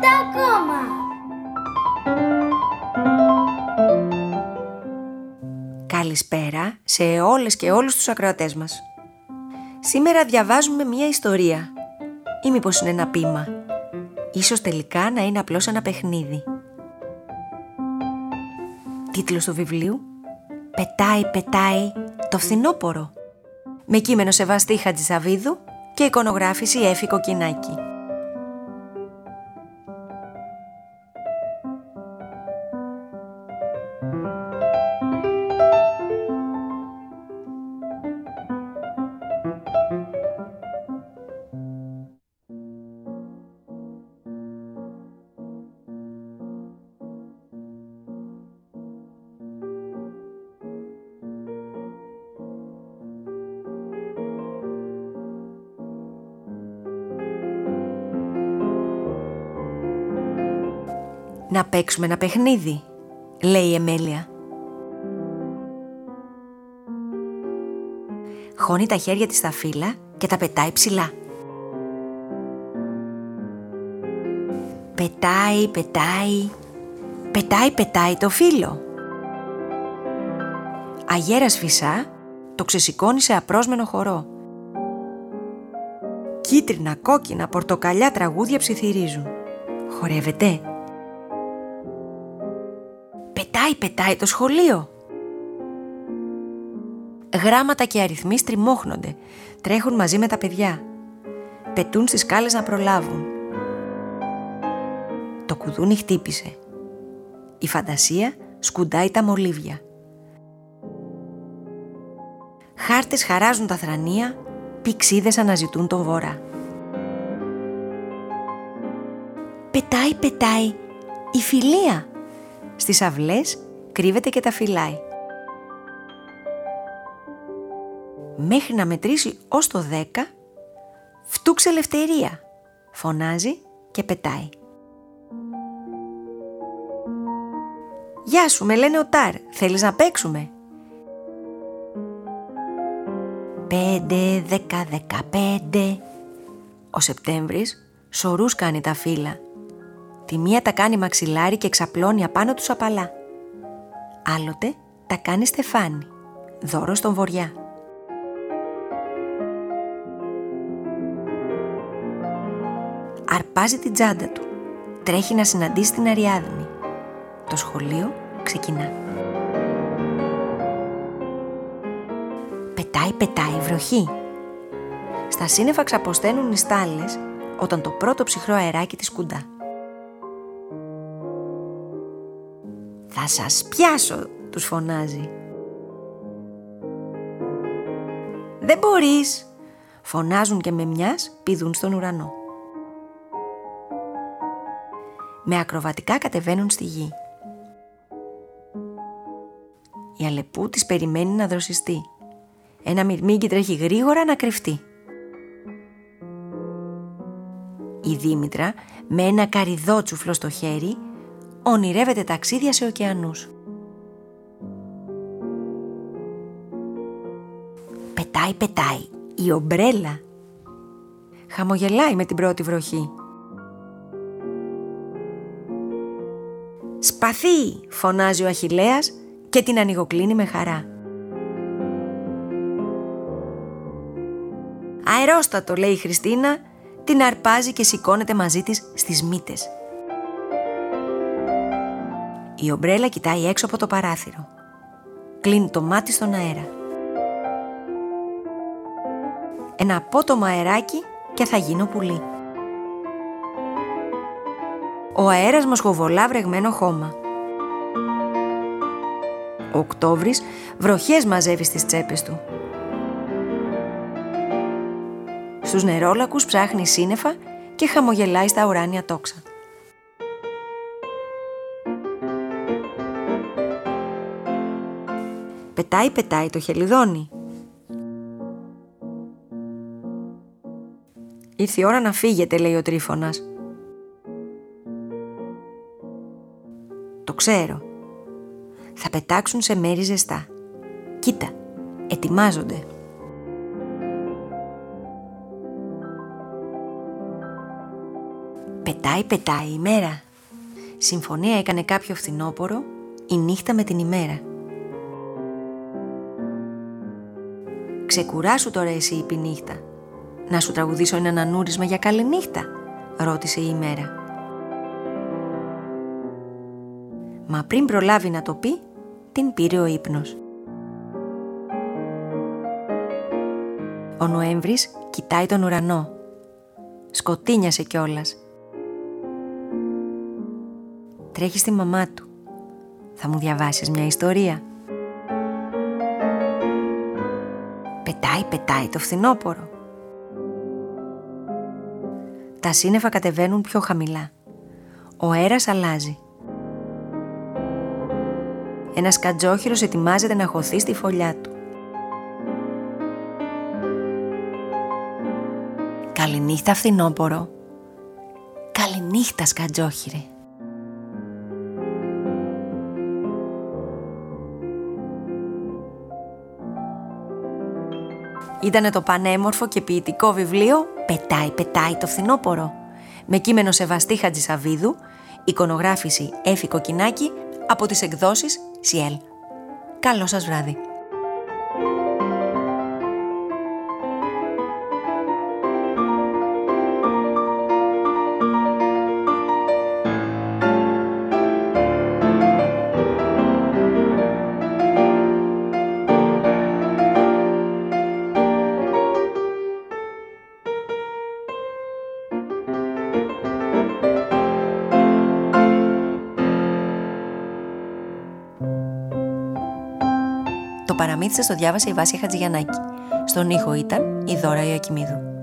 ακόμα. Καλησπέρα σε όλες και όλους τους ακροατές μας. Σήμερα διαβάζουμε μία ιστορία. Ή μήπως είναι ένα ποίημα. Ίσως τελικά να είναι απλώς ένα παιχνίδι. Τίτλος του βιβλίου: «Πετάει, πετάει το φθινόπωρο». Με κείμενο Σεβαστή Χατζησαβίδου και εικονογράφηση Έφη Κοκκινάκη. «Να παίξουμε ένα παιχνίδι», λέει η Εμέλεια. Χώνει τα χέρια της στα φύλλα και τα πετάει ψηλά. Πετάει, πετάει, πετάει, πετάει το φύλλο. Αγέρας φυσά, το ξεσηκώνει σε απρόσμενο χορό. Κίτρινα, κόκκινα, πορτοκαλιά τραγούδια ψιθυρίζουν. Χορεύεται. Πετάει, πετάει το σχολείο. Γράμματα και αριθμοί στριμώχνονται, τρέχουν μαζί με τα παιδιά. Πετούν στις σκάλες να προλάβουν. Το κουδούνι χτύπησε. Η φαντασία σκουντάει τα μολύβια. Χάρτες χαράζουν τα θρανία, πηξίδες αναζητούν τον βορρά. Πετάει, πετάει η φιλία. Στις αυλές κρύβεται και τα φυλάει. Μέχρι να μετρήσει ως το 10, φτούξε ελευθερία, φωνάζει και πετάει. «Γεια σου, με λένε Οτάρ, θέλεις να παίξουμε?» 5, 10, 15. Ο Σεπτέμβρης σωρούς κάνει τα φύλλα. Τη μία τα κάνει μαξιλάρι και ξαπλώνει απάνω τους απαλά. Άλλοτε τα κάνει στεφάνι, δώρο στον βοριά. Αρπάζει την τσάντα του, τρέχει να συναντήσει την Αριάδνη. Το σχολείο ξεκινά. Πετάει, πετάει η βροχή. Στα σύννεφα ξαποσταίνουν οι στάλες όταν το πρώτο ψυχρό αεράκι τη σκουντά. «Θα σας πιάσω», τους φωνάζει. «Δεν μπορείς», φωνάζουν και με μιας πηδούν στον ουρανό. Με ακροβατικά κατεβαίνουν στη γη. Η Αλεπού της περιμένει να δροσιστεί. Ένα μυρμήγκι τρέχει γρήγορα να κρυφτεί. Η Δήμητρα με ένα καρυδότσουφλο στο χέρι ονειρεύεται ταξίδια σε ωκεανούς. Πετάει, πετάει η ομπρέλα. Χαμογελάει με την πρώτη βροχή. «Σπαθί», φωνάζει ο Αχιλλέας και την ανοιγοκλίνει με χαρά. «Αερόστατο», λέει η Χριστίνα, την αρπάζει και σηκώνεται μαζί της στις μύτες. Η ομπρέλα κοιτάει έξω από το παράθυρο. Κλείνει το μάτι στον αέρα. Ένα απότομο αεράκι και θα γίνω πουλί. Ο αέρας μοσχοβολά βρεγμένο χώμα. Ο Οκτώβρης βροχές μαζεύει στις τσέπες του. Στους νερόλακους ψάχνει σύννεφα και χαμογελάει στα ουράνια τόξα. Πετάει, πετάει το χελιδόνι. «Ήρθε η ώρα να φύγετε», λέει ο Τρίφωνας. «Το ξέρω. Θα πετάξουν σε μέρη ζεστά. Κοίτα, ετοιμάζονται». Πετάει, πετάει η μέρα. Συμφωνία έκανε κάποιο φθινόπωρο η νύχτα με την ημέρα. Ξεκουράσου τώρα εσύ είπε η νύχτα. Να σου τραγουδήσω ένα ανανούρισμα για καλή νύχτα, ρώτησε η ημέρα. Μα πριν προλάβει να το πει, την πήρε ο ύπνος. Ο Νοέμβρης κοιτάει τον ουρανό. Σκοτίνιασε κιόλας. Τρέχει στη μαμά του. Θα μου διαβάσεις μια ιστορία? Πετάει, πετάει το φθινόπωρο. Τα σύννεφα κατεβαίνουν πιο χαμηλά. Ο αέρας αλλάζει. Ένας κατζόχυρος ετοιμάζεται να χωθεί στη φωλιά του. Καληνύχτα φθινόπωρο. Καληνύχτα σκατζόχυρε. Ήτανε το πανέμορφο και ποιητικό βιβλίο «Πετάει, πετάει το φθινόπωρο» με κείμενο Σεβαστή Χατζησαβίδου, εικονογράφηση Έφη Κοκκινάκη από τις εκδόσεις Σιέλ. Καλό σας βράδυ. Το παραμύθι σας το διάβασε η Βάσια Χατζηγιαννάκη. Στον ήχο ήταν η Δώρα Ιακημίδου.